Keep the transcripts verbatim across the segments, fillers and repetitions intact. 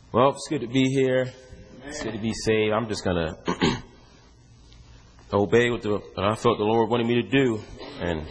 Well, it's good to be here. It's good to be saved. I'm just going to obey what, the, what I felt the Lord wanted me to do. And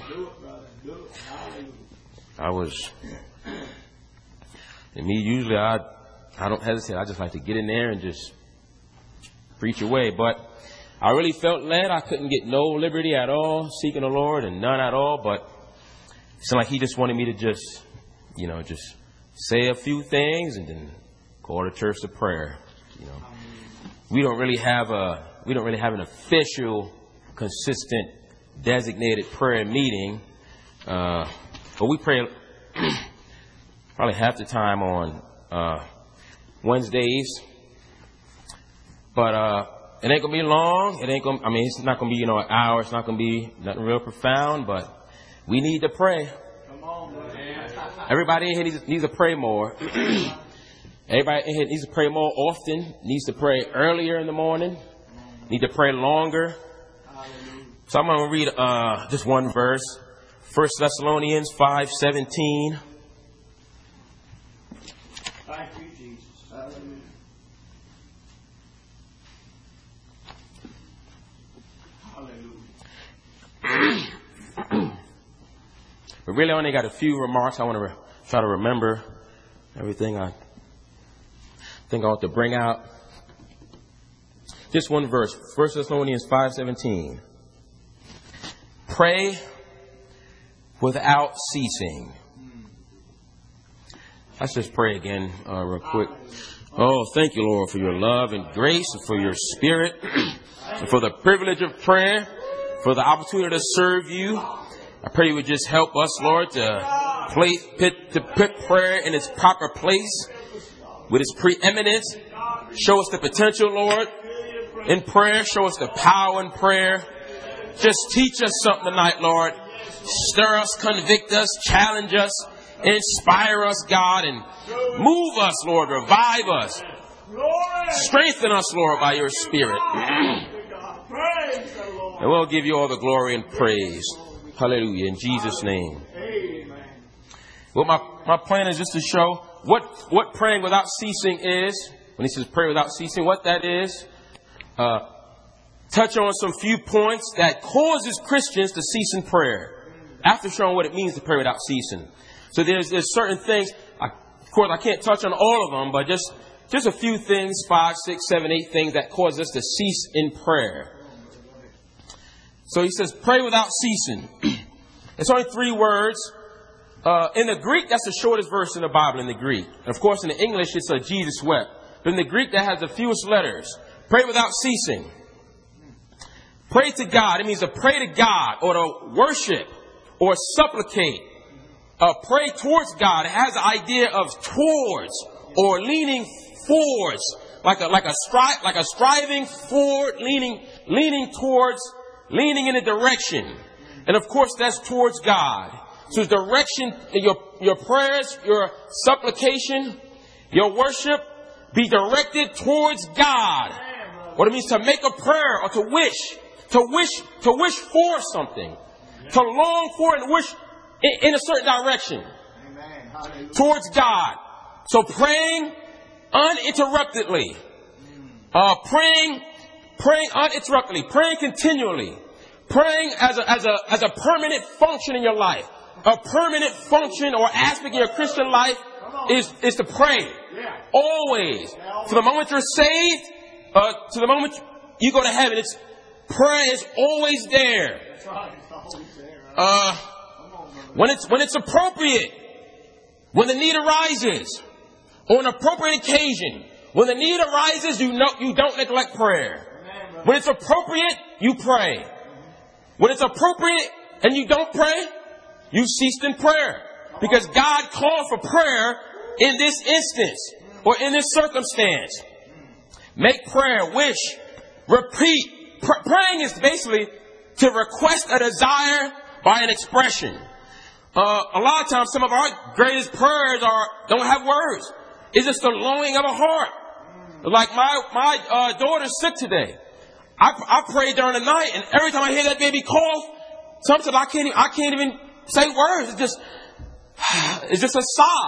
I was, and me, usually I, I don't hesitate. I just like to get in there and just preach away. But I really felt led. I couldn't get no liberty at all, seeking the Lord, and none at all. But it seemed like He just wanted me to just, you know, just say a few things and then call the church to prayer. You know, we don't really have a we don't really have an official, consistent, designated prayer meeting, uh, but we pray probably half the time on uh, Wednesdays. But uh, it ain't gonna be long. It ain't gonna. I mean, it's not gonna be you know an hour. It's not gonna be nothing real profound. But we need to pray. Come on, man. Everybody in here needs, needs to pray more. Everybody in here needs to pray more often, needs to pray earlier in the morning, need to pray longer. So I'm going to read uh, just one verse, First Thessalonians five seventeen. Thank you, Jesus. Hallelujah. Hallelujah. But really, I only got a few remarks. I want to re- try to remember everything I think I ought to bring out. Just one verse, First Thessalonians five seventeen. Pray without ceasing. Let's just pray again uh, real quick. Oh, thank you, Lord, for your love and grace, and for your spirit, and for the privilege of prayer, for the opportunity to serve you. I pray you would just help us, Lord, to place, put, to put prayer in its proper place, with its preeminence. Show us the potential, Lord, in prayer. Show us the power in prayer. Just teach us something tonight, Lord. Stir us, convict us, challenge us, inspire us, God, and move us, Lord. Revive us. Strengthen us, Lord, by your Spirit. And we'll give you all the glory and praise. Hallelujah. In Jesus' name. Well, my, my plan is just to show What what praying without ceasing is. When he says pray without ceasing, what that is. Uh, touch on some few points that causes Christians to cease in prayer. After showing what it means to pray without ceasing. So there's there's certain things. I, of course, I can't touch on all of them, but just just a few things, five, six, seven, eight things that cause us to cease in prayer. So he says pray without ceasing. It's only three words. Uh, in the Greek, that's the shortest verse in the Bible in the Greek. And of course, in the English, it's a Jesus wept. But in the Greek, that has the fewest letters. Pray without ceasing. Pray to God. It means to pray to God or to worship or supplicate. Uh, pray towards God. It has the idea of towards or leaning forwards, like a like a stri- like a striving forward, leaning leaning towards, leaning in a direction. And of course, that's towards God. So direction, your, your prayers, your supplication, your worship be directed towards God. What it means to make a prayer or to wish, to wish, to wish for something, to long for and wish in, in a certain direction towards God. So praying uninterruptedly, uh, praying, praying uninterruptedly, praying continually, praying as a, as a, as a permanent function in your life. A permanent function or aspect in your Christian life is, is to pray. Always. From the moment you're saved uh, to the moment you go to heaven, it's prayer is always there. Uh, when it's when it's appropriate, when the need arises, on an appropriate occasion, when the need arises, you know you don't neglect prayer. When it's appropriate, you pray. When it's appropriate and you don't pray, you ceased in prayer. Because God called for prayer in this instance or in this circumstance. Make prayer, wish, repeat. Pr- praying is basically to request a desire by an expression. Uh, a lot of times, some of our greatest prayers are don't have words. It's just the longing of a heart. Like my my uh, daughter's sick today. I, I prayed during the night, and every time I hear that baby cough, sometimes I can't I can't even say words. It's just it's just a sigh.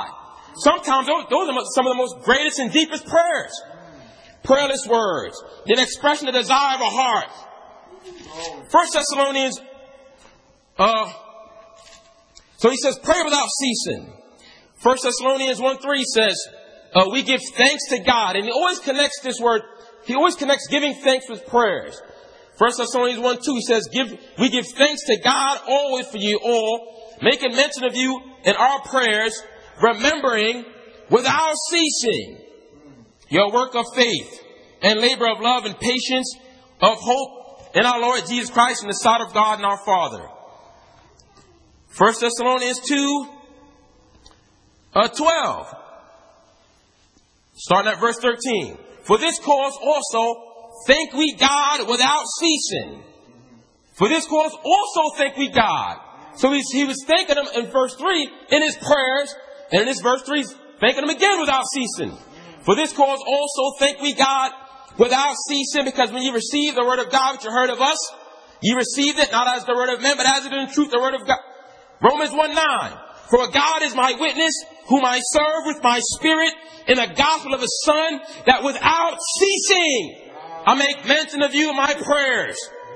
Sometimes those, those are some of the most greatest and deepest prayers. Prayerless words. An expression of the desire of a heart. First Thessalonians, uh, so he says, pray without ceasing. First Thessalonians one three says, uh, we give thanks to God. And he always connects this word, he always connects giving thanks with prayers. First Thessalonians one two, he says, give, we give thanks to God always for you all, making mention of you in our prayers, remembering without ceasing your work of faith and labor of love and patience of hope in our Lord Jesus Christ in the sight of God and our Father. First Thessalonians two, uh, twelve. Starting at verse thirteen. For this cause also thank we God without ceasing. For this cause also thank we God. So he, he was thanking him in verse three in his prayers. And in this verse three, thanking him again without ceasing. For this cause also thank we God without ceasing, because when you receive the word of God which you heard of us, you received it not as the word of men, but as it in truth the word of God. Romans one nine. For God is my witness, whom I serve with my spirit in the gospel of his Son, that without ceasing I make mention of you in my prayers.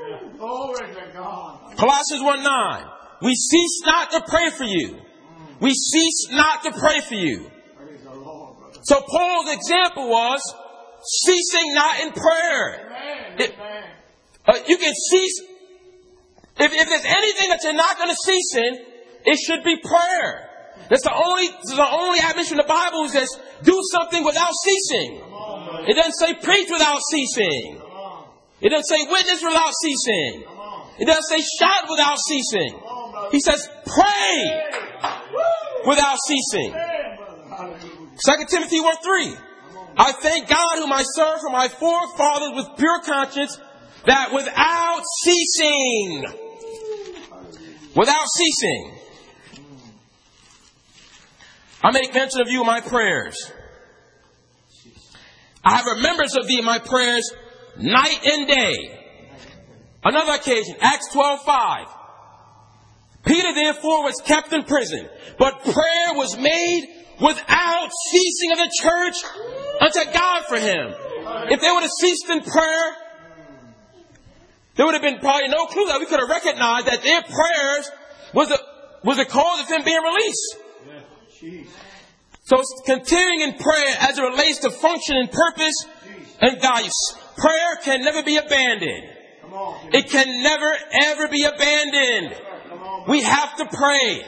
Colossians one nine. We cease not to pray for you. We cease not to pray for you. So Paul's example was ceasing not in prayer. It, uh, you can cease. If, if there's anything that you're not going to cease in, it should be prayer. That's the only, the only admonition in the Bible says, do something without ceasing. It doesn't say preach without ceasing. It doesn't say witness without ceasing. It doesn't say shout without ceasing. He says pray without ceasing. Second Timothy one three. I thank God whom I serve for my forefathers with pure conscience, that without ceasing, without ceasing, I make mention of you in my prayers. I have remembrance of thee in my prayers night and day. Another occasion, Acts twelve five. Peter therefore was kept in prison, but prayer was made without ceasing of the church unto God for him. If they would have ceased in prayer, there would have been probably no clue that we could have recognized that their prayers was a, was a cause of him being released. So it's continuing in prayer as it relates to function and purpose and values. Prayer can never be abandoned. It can never ever be abandoned. We have to pray.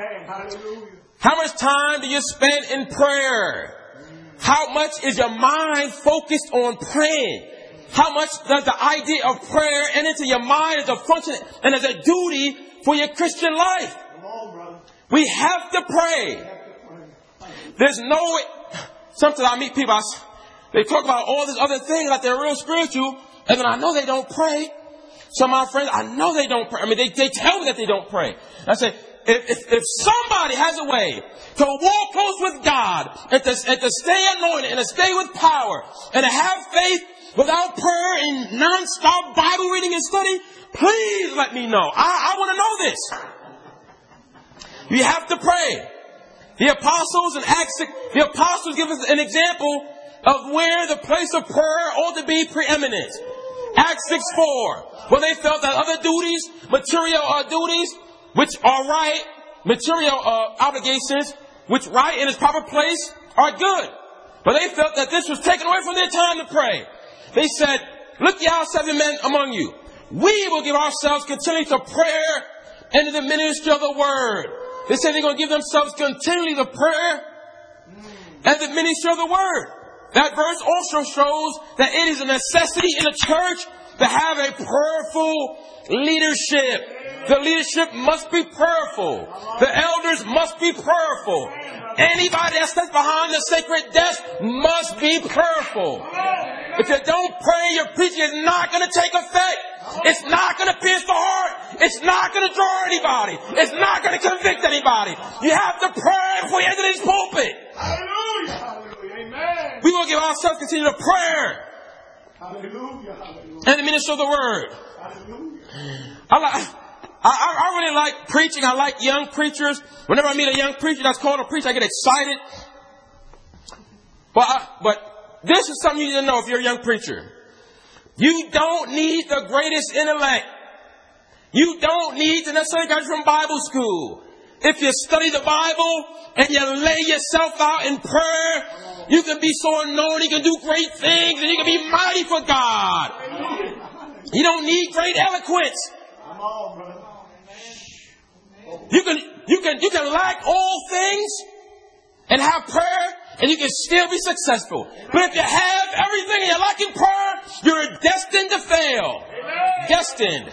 How much time do you spend in prayer? How much is your mind focused on praying? How much does the idea of prayer enter into your mind as a function and as a duty for your Christian life? We have to pray. There's no way. Sometimes I meet people, I, they talk about all this other things like they're real spiritual, and then I know they don't pray. Some of my friends, I know they don't pray. I mean, they, they tell me that they don't pray. I say, if, if, if somebody has a way to walk close with God and to, and to stay anointed and to stay with power and to have faith without prayer and non-stop Bible reading and study, please let me know. I, I want to know this. You have to pray. The apostles in Acts, the apostles give us an example of where the place of prayer ought to be preeminent. Acts six four, where they felt that other duties, material uh, duties, which are right, material uh, obligations, which right in its proper place, are good. But they felt that this was taken away from their time to pray. They said, look ye out seven men among you. We will give ourselves continually to prayer and to the ministry of the word. They said they're going to give themselves continually to prayer and the ministry of the word. That verse also shows that it is a necessity in a church to have a prayerful leadership. The leadership must be prayerful. The elders must be prayerful. Anybody that stands behind the sacred desk must be prayerful. If you don't pray, your preaching is not going to take effect. It's not going to pierce the heart. It's not going to draw anybody. It's not going to convict anybody. You have to pray before you enter this pulpit. Hallelujah. Hallelujah. Amen. We will give ourselves continue to prayer. Hallelujah. Hallelujah. And the ministry of the word. Hallelujah. I like. I, I really like preaching. I like young preachers. Whenever I meet a young preacher that's called a preacher, I get excited. But, I, but this is something you need to know if you're a young preacher. You don't need the greatest intellect. You don't need to necessarily graduate from Bible school. If you study the Bible and you lay yourself out in prayer, you can be so anointed, you can do great things, and you can be mighty for God. You don't need great eloquence. You can, you can, you can lack all things and have prayer, and you can still be successful. But if you have everything and you're lacking prayer, you're destined to fail. Destined.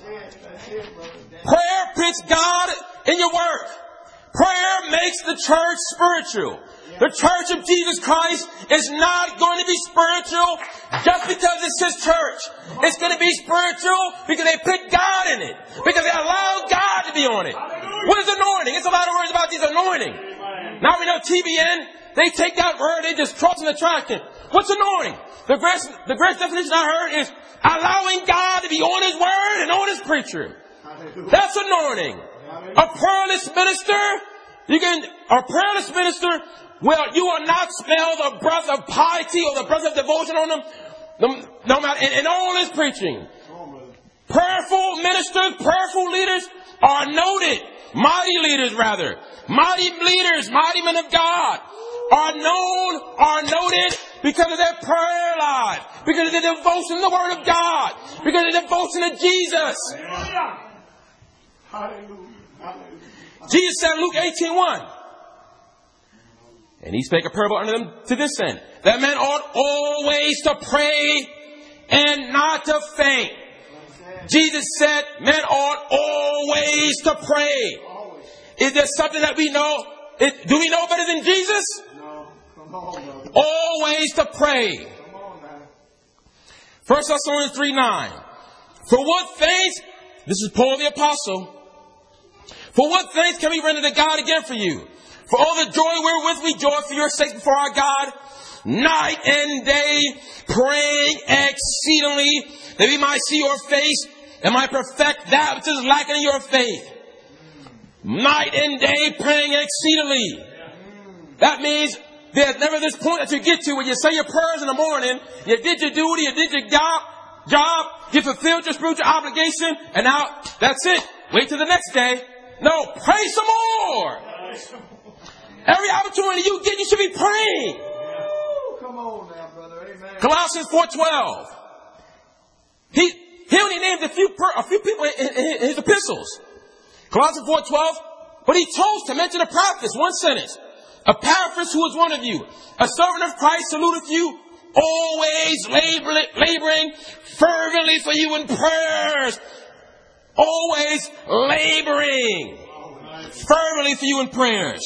Prayer puts God in your work. Prayer makes the church spiritual. The church of Jesus Christ is not going to be spiritual just because it's His church. It's going to be spiritual because they put God in it. Because they allow God to be on it. What is anointing? It's a lot of words about this anointing. Now we know T B N, they take that word, they just cross and attract it. What's anointing? The greatest, the greatest definition I heard is allowing God to be on His word and on His preacher. That's anointing. A prayerless minister, you can, a prayerless minister, well, you will not smell the breath of piety or the breath of devotion on them, no, no matter, in, in all his preaching. Prayerful ministers, prayerful leaders are noted. Mighty leaders, rather. Mighty leaders, mighty men of God are known, are noted because of their prayer life, because of their devotion to the Word of God, because of their devotion to Jesus. Hallelujah. Hallelujah. Jesus said in Luke eighteen one, and He spake a parable unto them to this end, that men ought always to pray and not to faint. Jesus said men ought always to pray. Always. Is there something that we know? It, do we know better than Jesus? No. Come on, brother. Always to pray. Come on now. First Thessalonians three nine. For what things, this is Paul the Apostle, for what things can we render to God again for you? For all the joy wherewith we joy for your sake before our God, night and day, praying exceedingly, that we might see your face and might perfect that which is lacking in your faith. Night and day, praying exceedingly. That means there's never this point that you get to where you say your prayers in the morning, you did your duty, you did your job, job, you fulfilled your spiritual obligation, and now that's it. Wait till the next day. No, pray some more. Every opportunity you get, you should be praying. Come on now, brother. Amen. Colossians four twelve. He he only named a few per, a few people in, in, in his epistles. Colossians four twelve. But he chose to mention the prophets. One sentence. Epaphras, who is one of you, a servant of Christ, saluteth you, always labor, laboring fervently for you in prayers. Always laboring fervently for you in prayers.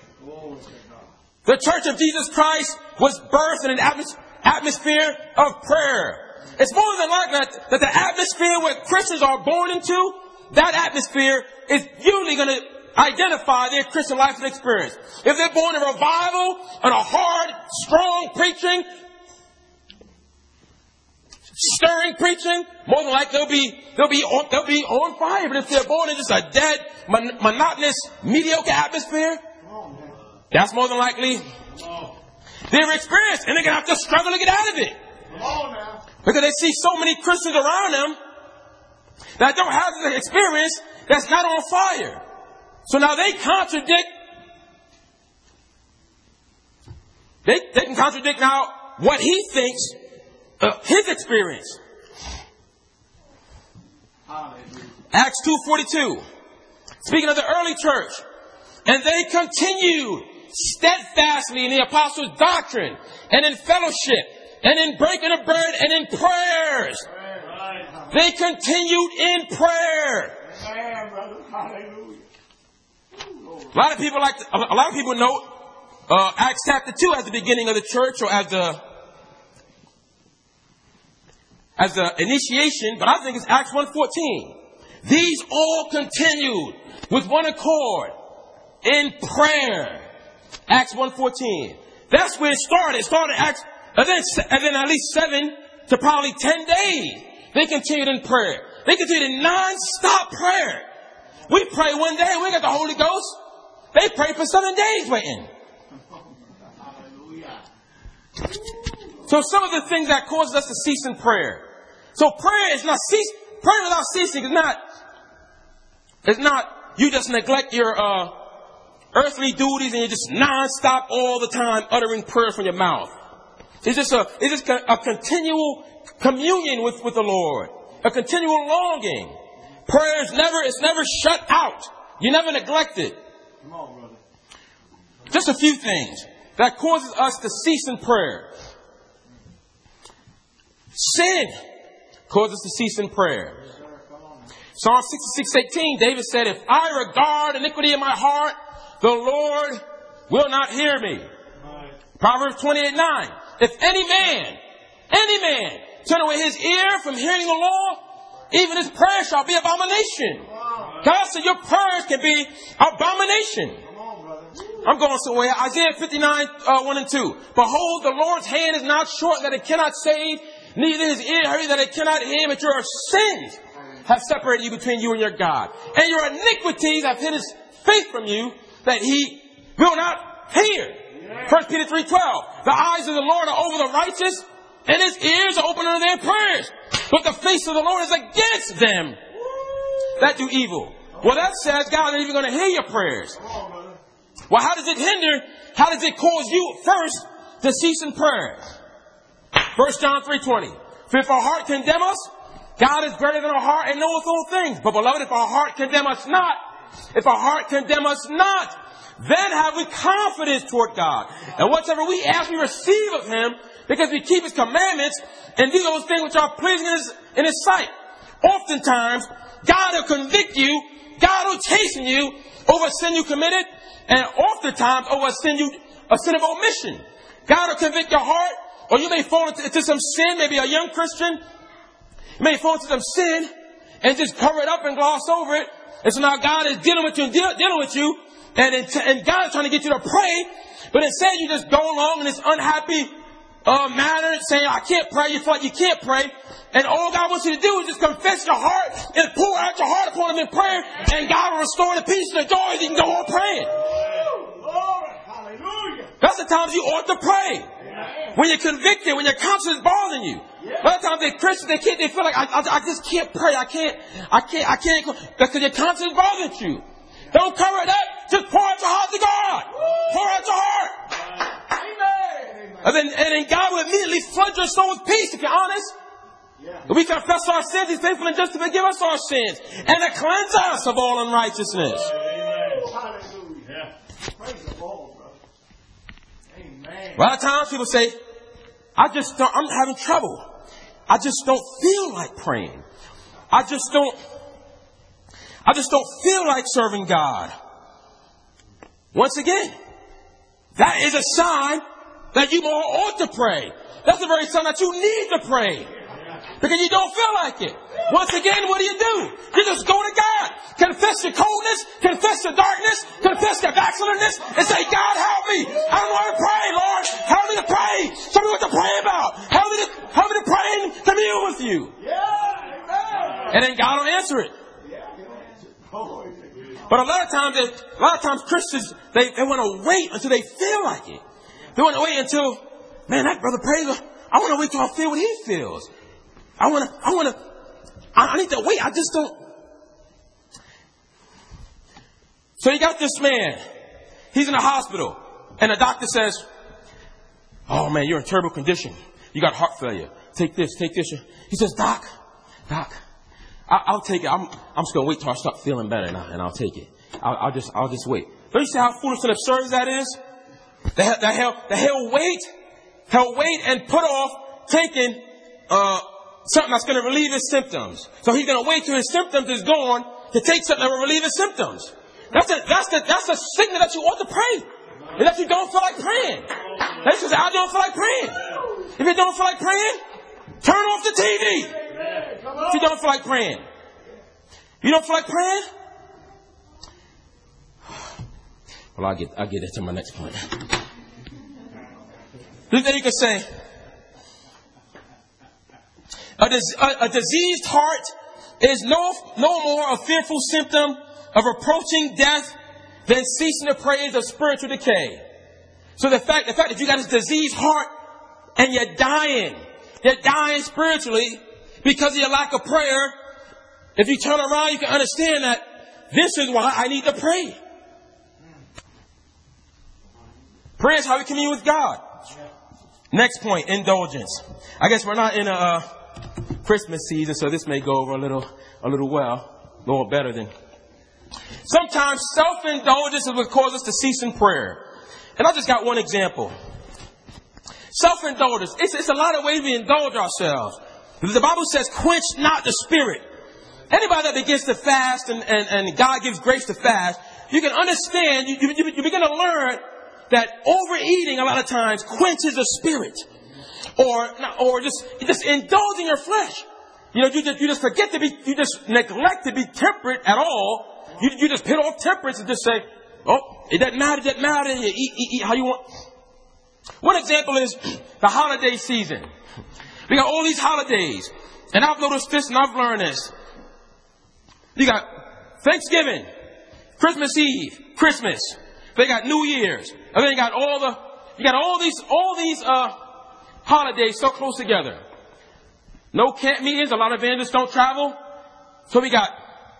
The Church of Jesus Christ was birthed in an atmos- atmosphere of prayer. It's more than likely that, that the atmosphere where Christians are born into, that atmosphere is usually going to identify their Christian life and experience. If they're born in revival and a hard, strong preaching, stirring preaching, more than likely they'll be they'll be on, they'll be on fire. But if they're born in just a dead, mon- monotonous, mediocre atmosphere, that's more than likely their experience, and they're gonna have to struggle to get out of it because they see so many Christians around them that don't have the experience that's not on fire. So now they contradict. They they can contradict now what he thinks. Uh, his experience. Hallelujah. Acts two forty-two. Speaking of the early church. And they continued steadfastly in the apostles' doctrine and in fellowship and in breaking of bread and in prayers. Right. They continued in prayer. Hallelujah. A lot of people like to, a lot of people note uh, Acts chapter two as the beginning of the church or as the as the initiation, but I think it's Acts one fourteen. These all continued with one accord in prayer. Acts one fourteen. That's where it started. It started Acts, and then, and then at least seven to probably ten days. They continued in prayer. They continued in non-stop prayer. We pray one day, we got the Holy Ghost. They pray for seven days waiting. So some of the things that causes us to cease in prayer. So prayer is not cease. Prayer without ceasing is not. It's not you just neglect your uh, earthly duties and you just nonstop all the time uttering prayers from your mouth. It's just a. It's just a, a continual communion with, with the Lord. A continual longing. Prayer is never. It's never shut out. You never neglect it. Come on, brother. Just a few things that causes us to cease in prayer. Sin causes us to cease in prayer. Psalm sixty-six eighteen, David said, if I regard iniquity in my heart, the Lord will not hear me. Right. Proverbs twenty-eight nine, if any man, any man, turn away his ear from hearing the law, even his prayer shall be abomination. Wow. God said your prayers can be abomination. I'm going somewhere. Isaiah fifty-nine, uh, one and two. Behold, the Lord's hand is not short that it cannot save, neither his ear heavy that it cannot hear, but your sins have separated you between you and your God. And your iniquities have hid his face from you that he will not hear. Yeah. First Peter three twelve. The eyes of the Lord are over the righteous, and his ears are open unto their prayers. But the face of the Lord is against them that do evil. Well, that says God ain't even going to hear your prayers. Well, how does it hinder? How does it cause you first to cease in prayer? First John three twenty. For if our heart condemn us, God is greater than our heart and knoweth all things. But beloved, if our heart condemn us not, if our heart condemn us not, then have we confidence toward God. And whatsoever we ask, we receive of him, because we keep his commandments and do those things which are pleasing in his, in his sight. Oftentimes, God will convict you, God will chasten you over a sin you committed, and oftentimes over a sin, you, a sin of omission. God will convict your heart, or you may fall into, into some sin, maybe a young Christian. You may fall into some sin and just cover it up and gloss over it. And so now God is dealing with you and deal, dealing with you. And, it, and God is trying to get you to pray. But instead you just go along in this unhappy uh, manner saying, I can't pray. You feel like you can't pray. And all God wants you to do is just confess your heart and pour out your heart upon him in prayer. And God will restore the peace and the joy that you can go on praying. Lord, hallelujah. That's the times you ought to pray. When you're convicted, when your conscience is bothering you. Yeah. A lot of times they Christians, they can't, they feel like, I, I, I just can't pray. I can't, I can't, I can't, because your conscience bothers you. Yeah. Don't cover it up. Just pour out your heart to God. Woo. Pour out your heart. Amen. And then, and then God will immediately flood your soul with peace, if you're honest. Yeah. If we confess our sins, he's faithful and just to forgive us our sins and to cleanse us of all unrighteousness. Amen. Hallelujah. Yeah. Praise the Lord, brother. Amen. A lot of times people say, I just don't, I'm having trouble. I just don't feel like praying. I just don't, I just don't feel like serving God. Once again, that is a sign that you more ought to pray. That's the very sign that you need to pray. Because you don't feel like it. Once again, what do you do? You just go to God. Confess your coldness. Confess your darkness. Confess your backsliderness. And say, God, help me. I don't know how to pray, Lord. Help me to pray. Tell me what to pray about. Help me to, help me to pray and commune with you. Yeah. And then God will answer it. But a lot of times, they, a lot of times Christians, they, they want to wait until they feel like it. They want to wait until, man, that brother prays. I want to wait till I feel what he feels. I want to, I want to, I need to wait. I just don't. So you got this man. He's in the hospital. And the doctor says, oh man, you're in terrible condition. You got heart failure. Take this, take this. He says, Doc, Doc, I, I'll take it. I'm, I'm just going to wait till I start feeling better and, I, and I'll take it. I'll, I'll just, I'll just wait. Don't you see how foolish and absurd that is? That, that he'll, that he'll wait, he'll wait and put off taking, uh, something that's going to relieve his symptoms. So he's going to wait till his symptoms is gone to take something that will relieve his symptoms. That's a, that's the, that's a signal that you ought to pray. And that you don't feel like praying. That's just, I don't feel like praying. If you don't feel like praying, turn off the T V. If you don't feel like praying. You don't feel like praying? Well, I'll get, I'll get into my next point. Then you can say, A, dis- a, a diseased heart is no, no more a fearful symptom of approaching death than ceasing to pray is of spiritual decay. So the fact, the fact that you got this diseased heart, and you're dying. You're dying spiritually because of your lack of prayer. If you turn around, you can understand that this is why I need to pray. Prayer is how we commune with God. Next point, indulgence. I guess we're not in a uh, Christmas season, so this may go over a little, a little well, a little better than. Sometimes self-indulgence is what causes us to cease in prayer. And I just got one example. Self-indulgence. It's, it's a lot of ways we indulge ourselves. The Bible says, quench not the spirit. Anybody that begins to fast and, and, and God gives grace to fast, you can understand, you, you, you begin to learn that overeating a lot of times quenches the spirit. Or, or just, just indulging your flesh. You know, you just, you just forget to be, you just neglect to be temperate at all. You, you just put off temperance and just say, oh, it doesn't matter, it doesn't matter. You eat, eat, eat how you want. One example is the holiday season. We got all these holidays. And I've noticed this and I've learned this. You got Thanksgiving, Christmas Eve, Christmas. They got New Year's. And then you got all the, you got all these, all these, uh, holidays so close together. No camp meetings. A lot of evangelists don't travel. So we got,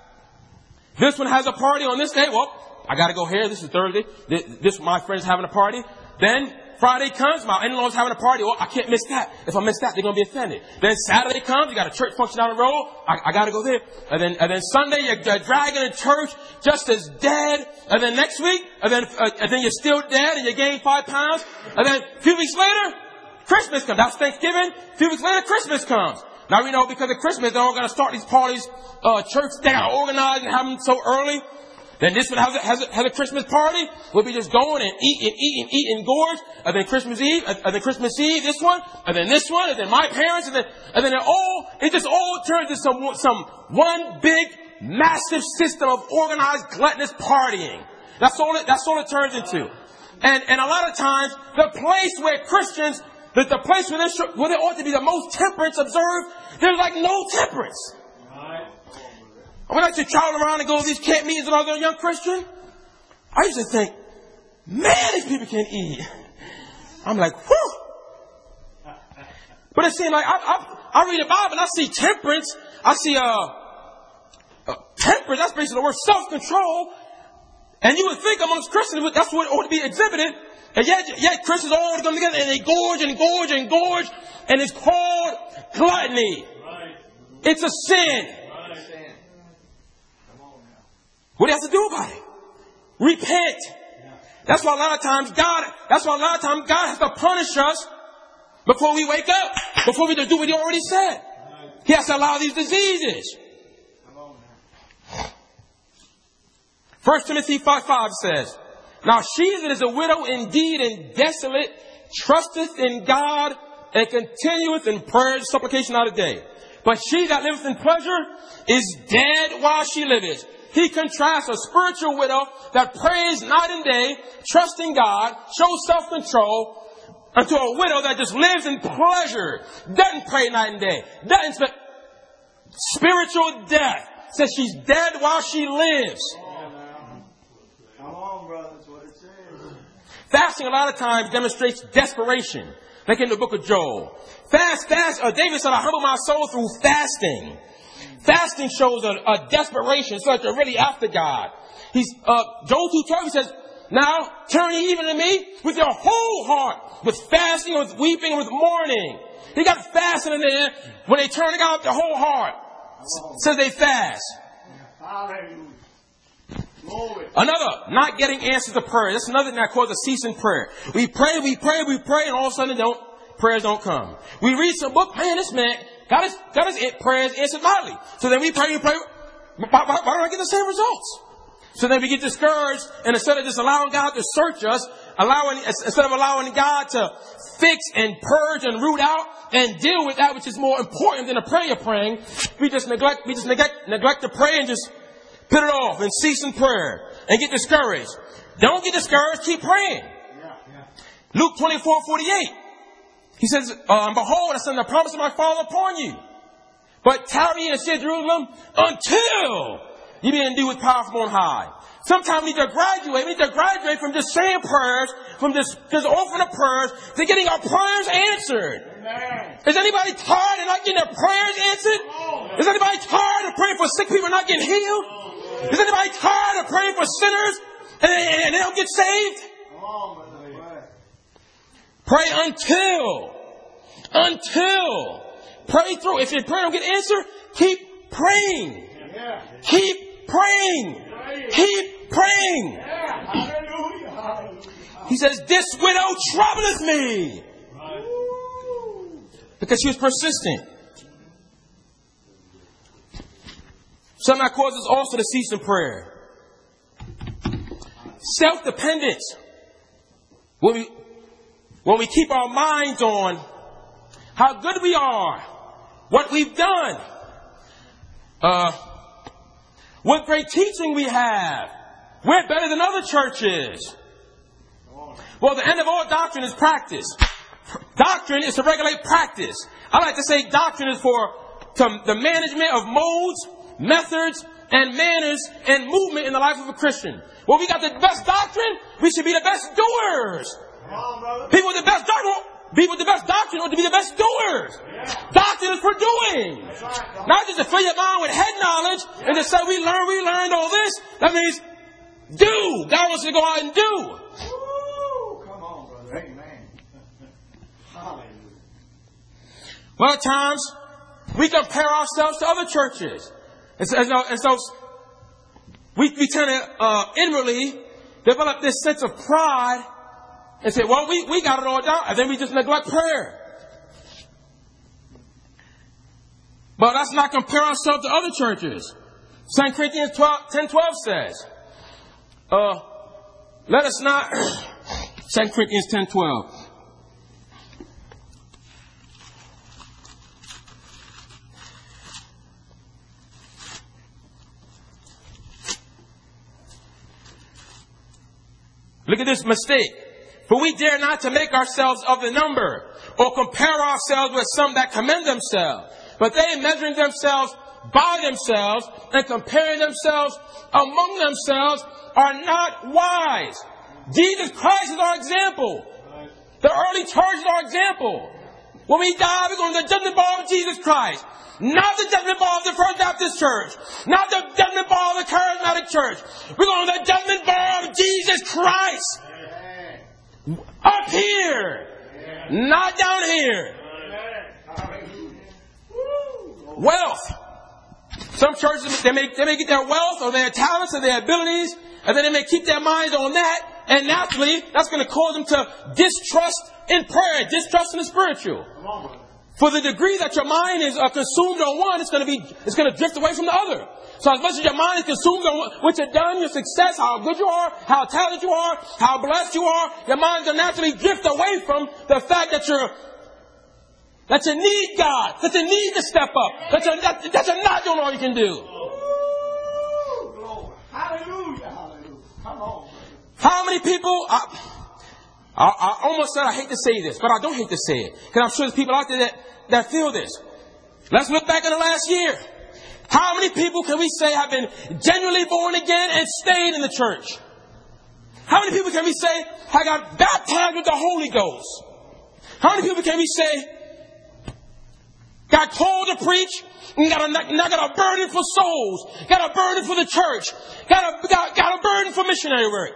this one has a party on this day. Well, I got to go here. This is Thursday. This, this my friend's having a party. Then Friday comes. My in-laws having a party. Well, I can't miss that. If I miss that, they're going to be offended. Then Saturday comes. You got a church function down the road. I, I got to go there. And then, and then Sunday, you're, you're dragging in church just as dead. And then next week, and then, uh, and then you're still dead and you gain five pounds. And then a few weeks later, Christmas comes. That's Thanksgiving. A few weeks later, Christmas comes. Now we know because of Christmas, they're all going to start these parties, uh, church, they got organized and have them so early. Then this one has a, has a, has a Christmas party. We'll be just going and eat and eat and eat and gorge. And then Christmas Eve, and then Christmas Eve, this one, and then this one, and then my parents, and then, and then it all, it just all turns into some, some one big, massive system of organized, gluttonous partying. That's all it, that's all it turns into. And, and a lot of times, the place where Christians, the, the place where, where there ought to be the most temperance observed, there's like no temperance. When I used to travel around and go to these camp meetings when I was a young Christian, I used to think, man, these people can't eat. I'm like, whew. But it seemed like I, I, I read the Bible and I see temperance. I see uh, uh, temperance. That's basically the word self-control. And you would think amongst Christians that's what ought to be exhibited. And yet, yet Christians all come together and they gorge and gorge and gorge. And it's called gluttony. Right. It's a sin. Right. What do you have to do about it? Repent. Yeah. That's why a lot of times God, that's why a lot of times God has to punish us before we wake up. Before we do what He already said. Right. He has to allow these diseases. First Timothy five five says, now she that is a widow indeed and desolate, trusteth in God and continueth in prayer and supplication all the day. But she that liveth in pleasure is dead while she liveth. He contrasts a spiritual widow that prays night and day, trusting God, shows self-control, unto a widow that just lives in pleasure, doesn't pray night and day, doesn't spend spiritual death. Says she's dead while she lives. Come on, brother. That's what it says. Fasting a lot of times demonstrates desperation. Like in the book of Joel. Fast, fast. Uh, David said, I humble my soul through fasting. Fasting shows a, a desperation. It's like they're really after God. He's, uh, Joel two twelve, he says, now turn ye even to me with your whole heart, with fasting, with weeping, with mourning. He got fasting in there when they turn to God with their whole heart. S- says they fast. Hallelujah. Glory. Another, not getting answers to prayer. That's another thing that causes a cease in prayer. We pray, we pray, we pray, and all of a sudden don't, prayers don't come. We read some book, man, this man, God his, God his prayers answered mightily. So then we pray, we pray, why, why, why don't I get the same results? So then we get discouraged, and instead of just allowing God to search us, allowing, instead of allowing God to fix and purge and root out and deal with that which is more important than a prayer praying, we just neglect, we just neglect, neglect to pray and just put it off and cease in prayer and get discouraged. Don't get discouraged. Keep praying. Yeah, yeah. Luke twenty-four forty-eight. He says, uh, behold, I send the promise of my Father upon you. But tarry in the city of Jerusalem until you be endued with power from on high. Sometimes we need to graduate. We need to graduate from just saying prayers, from just, just offering up prayers, to getting our prayers answered. Amen. Is anybody tired of not getting their prayers answered? Is anybody tired of praying for sick people and not getting healed? Is anybody tired of praying for sinners and, and, and they don't get saved? Pray until, until, pray through. If your prayer don't get answered, keep praying. Keep praying. Keep praying. He says, this widow troubleth me. Because she was persistent. Something that causes also to cease in prayer. Self-dependence. When we, when we keep our minds on how good we are, what we've done, uh, what great teaching we have, we're better than other churches. Well, the end of all doctrine is practice. Doctrine is to regulate practice. I like to say doctrine is for to the management of modes, methods, and manners and movement in the life of a Christian. Well, we got the best doctrine. We should be the best doers. People with the best doctrine, people with the best doctrine ought to be the best doers. Doctrine is for doing. Not just to fill your mind with head knowledge and to say we learned, we learned all this. That means do. God wants you to go out and do. Come on, brother. Amen. Hallelujah. A lot of times we compare ourselves to other churches. And so, and so, and so we, we tend to uh, inwardly develop this sense of pride and say, well, we, we got it all down. And then we just neglect prayer. But let's not compare ourselves to other churches. Second Corinthians ten twelve says, uh, let us not, Second Corinthians ten twelve. Look at this mistake. For we dare not to make ourselves of the number, or compare ourselves with some that commend themselves. But they, measuring themselves by themselves and comparing themselves among themselves, are not wise. Jesus Christ is our example. The early church is our example. When we die, we're going to the judgment bar of Jesus Christ. Not the judgment bar of the First Baptist Church. Not the judgment bar of the Charismatic Church. We're going to the judgment bar of Jesus Christ. Up here. Not down here. Wealth. Some churches, they may, they may get their wealth or their talents or their abilities, and then they may keep their minds on that, and naturally, that's going to cause them to distrust in prayer, distrust in the spiritual. For the degree that your mind is uh, consumed on one, it's going to be, it's going to drift away from the other. So as much as your mind is consumed on what you've done, your success, how good you are, how talented you are, how blessed you are, your mind will naturally drift away from the fact that you're That you need God. That you need to step up. That you're, that, that you're not doing all you can do. Ooh, glory. Hallelujah. Hallelujah. Come on. How many people... I, I, I almost said I hate to say this, but I don't hate to say it. Because I'm sure there's people out there that, that feel this. Let's look back in the last year. How many people can we say have been genuinely born again and stayed in the church? How many people can we say have got baptized with the Holy Ghost? How many people can we say... got called to preach, and got a, now got a burden for souls, got a burden for the church, got a, got, got a burden for missionary work.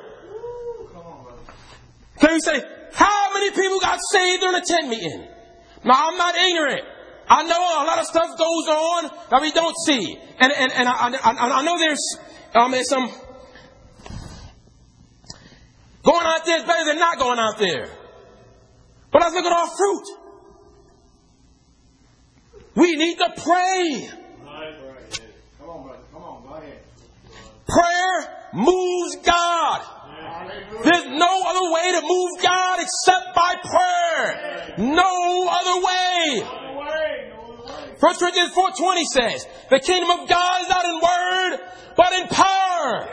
Can we say, how many people got saved during a tent meeting? Now, I'm not ignorant. I know a lot of stuff goes on that we don't see. And, and, and I, I, I know there's, um, there's some, going out there is better than not going out there. But let's look at our fruit. We need to pray. Right. Come on, brother. Come on. Go ahead. Prayer moves God. There's no other way to move God except by prayer. No other way. First Corinthians four twenty says, the kingdom of God is not in word, but in power.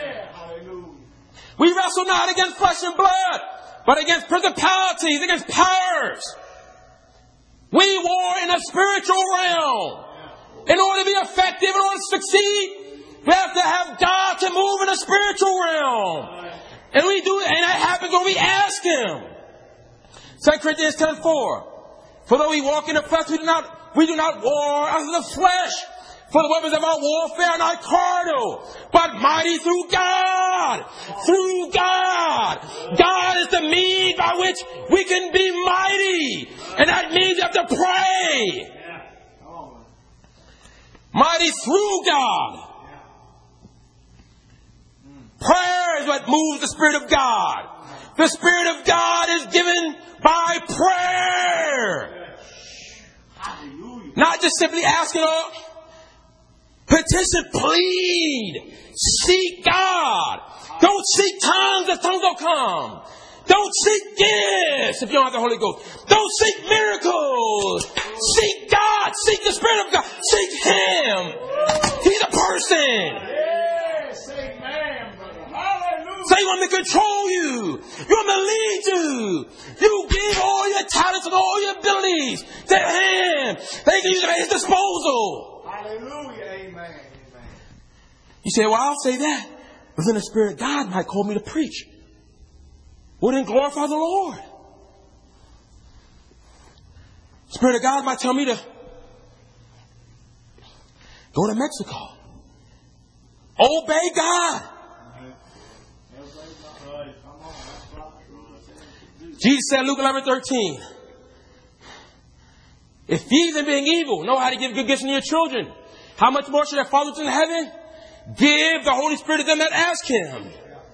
We wrestle not against flesh and blood, but against principalities, against powers. We war in a spiritual realm. In order to be effective, in order to succeed, We have to have God to move in the spiritual realm. And we do, and that happens when we ask Him. Second Corinthians ten four. For though we walk in the flesh, we do not, we do not war after the flesh. For the weapons of our warfare are not carnal, but mighty through God. Through God. God is the means by which we can be mighty. And that means you have to pray. Mighty through God. Prayer is what moves the Spirit of God. The Spirit of God is given by prayer. Not just simply asking, oh, petition, plead. Seek God. Don't seek tongues, the tongues will come. Don't seek gifts if you don't have the Holy Ghost. Don't seek miracles. Seek God. Seek the Spirit of God. Seek Him. He's a person. So you want me to control you. You want me to lead you. You give all your talents and all your abilities to Him. They can use it at His disposal. Hallelujah. Amen. Amen. You say, well, I'll say that. But then the Spirit of God might call me to preach. Well, then glorify the Lord. The Spirit of God might tell me to go to Mexico. Obey God. Jesus said, Luke eleven thirteen. If ye then being evil know how to give good gifts to your children, how much more should our Father which is in heaven give the Holy Spirit to them that ask Him?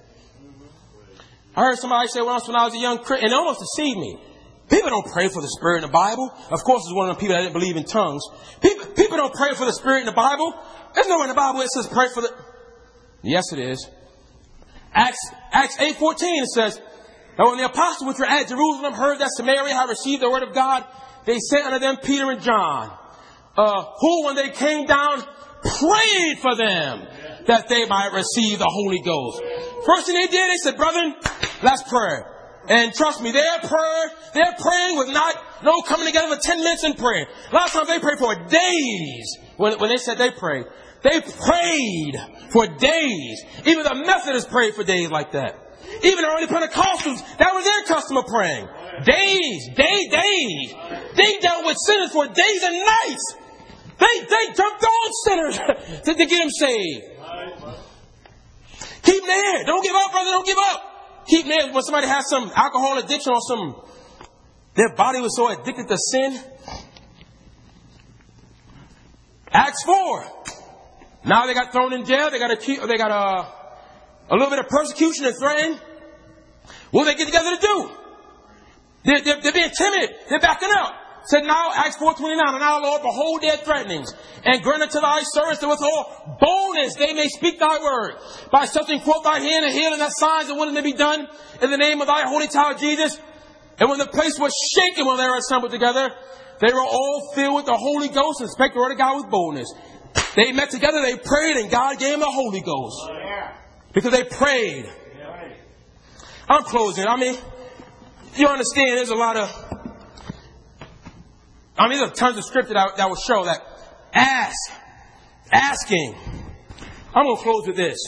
I heard somebody say once when I was a young Christian, and it almost deceived me. People don't pray for the Spirit in the Bible. Of course, it's one of the people that didn't believe in tongues. People, people don't pray for the Spirit in the Bible. There's nowhere in the Bible it says pray for the... Yes, it is. Acts, Acts eight fourteen, it says, now when the apostles which were at Jerusalem heard that Samaria had received the word of God, they sent unto them Peter and John, uh, who when they came down prayed for them that they might receive the Holy Ghost. First thing they did, they said, brethren, let's pray. And trust me, their prayer, their praying was not no coming together for ten minutes and praying. A lot of times they prayed for days. When, when they said they prayed, they prayed for days. Even the Methodists prayed for days like that. Even the early Pentecostals, that was their custom of praying. Days, day, days. They dealt with sinners for days and nights. They, they jumped on sinners to, to get them saved. Keep there. Don't give up, brother. Don't give up. Keep there. When somebody has some alcohol addiction or some, their body was so addicted to sin. Acts four. Now they got thrown in jail. They got a, they got a, a little bit of persecution and threatened. What do they get together to do? They're, they're, they're being timid. They're backing up. Said now, Acts four twenty-nine, and now, Lord, behold their threatenings, and grant unto thy servants that with all boldness they may speak thy word. By something quote thy hand and healing, that signs and wonders may be done in the name of thy holy child Jesus. And when the place was shaken when they were assembled together, they were all filled with the Holy Ghost and spake the word of God with boldness. They met together, they prayed, and God gave them the Holy Ghost. Because they prayed. I'm closing. I mean, you understand there's a lot of... I mean, there's tons of scripture that, that will show that ask, asking. I'm going to close with this.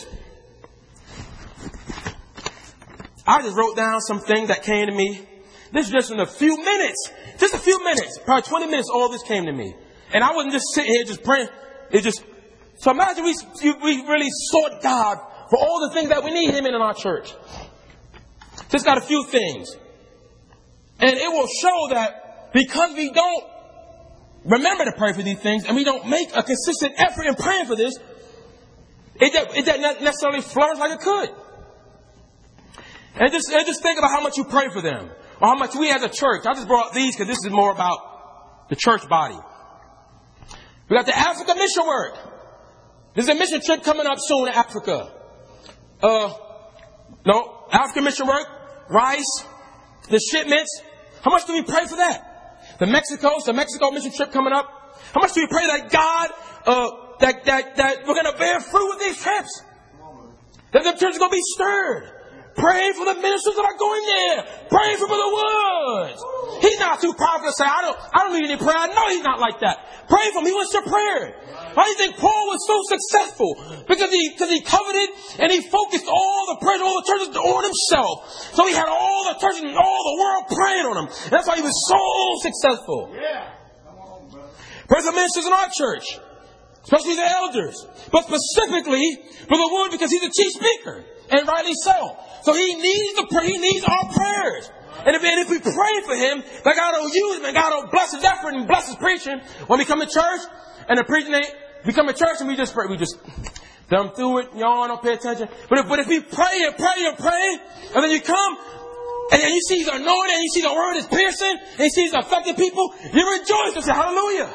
I just wrote down some things that came to me. This is just in a few minutes. Just a few minutes. Probably twenty minutes, all this came to me. And I wasn't just sitting here just praying. It just... So imagine we, we really sought God for all the things that we need Him in in our church. Just got a few things. And it will show that because we don't remember to pray for these things, and we don't make a consistent effort in praying for this, it, it doesn't necessarily flourish like it could. And just, and just think about how much you pray for them, or how much we as a church. I just brought these because this is more about the church body. We got the Africa mission work. There's a mission trip coming up soon in Africa. Uh, no, Africa mission work, rice, the shipments. How much do we pray for that? The Mexico, the Mexico mission trip coming up. How much do we pray that God, uh, that, that, that we're going to bear fruit with these trips? That the church is going to be stirred. Pray for the ministers that are going there. Pray for Brother Woods. He's not too proud to say, I don't, I don't need any prayer. I know he's not like that. Pray for him. He wants your prayer. Why do you think Paul was so successful? Because he, because he coveted and he focused all the prayers, all the churches on himself. So he had all the churches and all the world praying on him. And that's why he was so successful. Yeah. Come on, brother. Pray for ministers in our church, especially the elders, but specifically Brother Wood, because he's the chief speaker, and rightly so. So he needs the pray, he needs our prayers. And if, and if we pray for him, that God will use him and God will bless his effort and bless his preaching. When we come to church and the preaching, ain't, we come to church and we just pray, we just thumb through it, yawn, don't pay attention. But if, but if we pray and pray and pray, and then you come and then you see he's anointed and you see the word is piercing and you see he's affecting people, you rejoice and say hallelujah.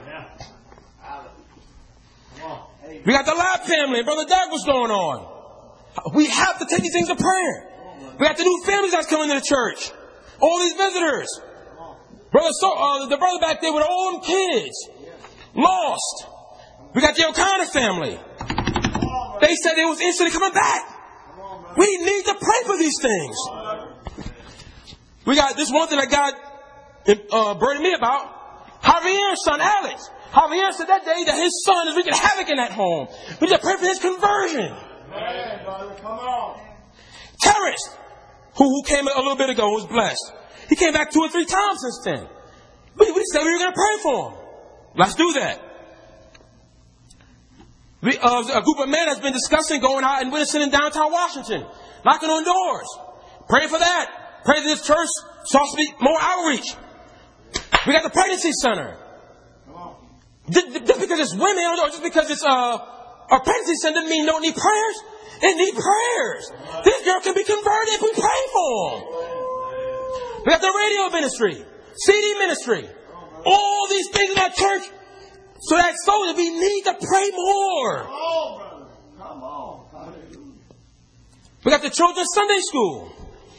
We got the Lab family and Brother Doug, what's going on? We have to take these things to prayer. We got the new families that's coming to the church. All these visitors. Brother, so, uh, the brother back there with all them kids. Lost. We got the O'Connor family. They said they was instantly coming back. We need to pray for these things. We got this one thing that God uh, burdened me about. Javier's son, Alex. Javier said that day that his son is wreaking havoc in that home. We need to pray for his conversion. Hey, brother, come on. Terrence, who, who came a little bit ago, was blessed. He came back two or three times since then. We, we said we were going to pray for him. Let's do that. We, uh, a group of men has been discussing going out and witnessing in downtown Washington, knocking on doors. Pray for that. Pray that this church starts to be more outreach. We got the pregnancy center. Just because it's women or just because it's uh, a pregnancy center doesn't mean you don't need prayers. They need prayers. This girl can be converted if we pray for them. We got the radio ministry, C D ministry, all these things in that church. So that so that we need to pray more. Come on, brother. Come on. Hallelujah. We got the children's Sunday school.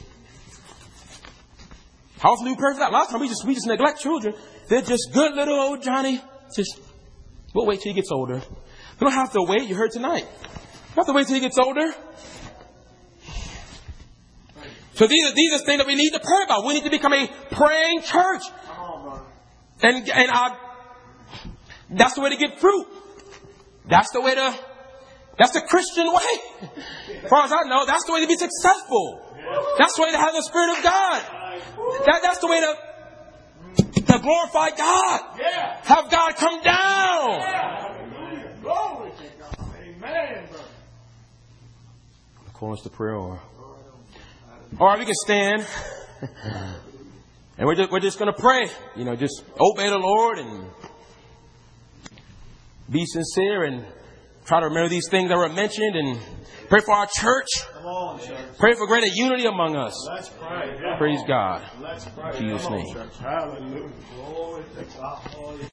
How often do we pray for that? A lot of times we just we just neglect children. They're just good little old Johnny. Just we'll wait till he gets older. We don't have to wait. You heard tonight. You have to wait till he gets older. So these are these are things that we need to pray about. We need to become a praying church. And and I, that's the way to get fruit. That's the way to. That's the Christian way. As far as I know, that's the way to be successful. That's the way to have the Spirit of God. That, that's the way to. To glorify God. Yeah. Have God come down. Yeah. Glory to God. Amen, brother. Call us to prayer, or, or we can stand, and we're just, we're just going to pray. You know, just obey the Lord and be sincere and try to remember these things that were mentioned and pray for our church. Come on, church. Pray for greater unity among us. Let's pray. Praise God. Let's pray. In Jesus' Come on, name. church. Hallelujah. Glory to God.